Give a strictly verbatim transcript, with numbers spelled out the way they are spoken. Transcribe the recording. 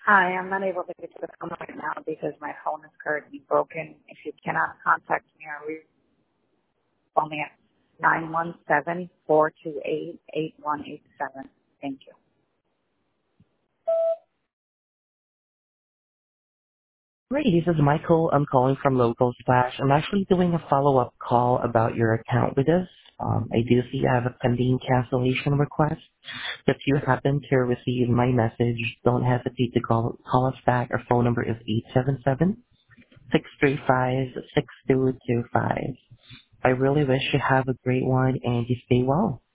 Hi, I'm not able to get to the phone right now because my phone is currently broken. If you cannot contact me or reach me at nine one seven, four two eight, eight one eight seven. Thank you. Great, this is Michael. I'm calling from Local Splash. I'm actually doing a follow-up call about your account with us. Um, I do see you have a pending cancellation request. If you happen to receive my message, don't hesitate to call, call us back. Our phone number is eight seven seven, six three five, six two two five. I really wish you have a great one and you stay well.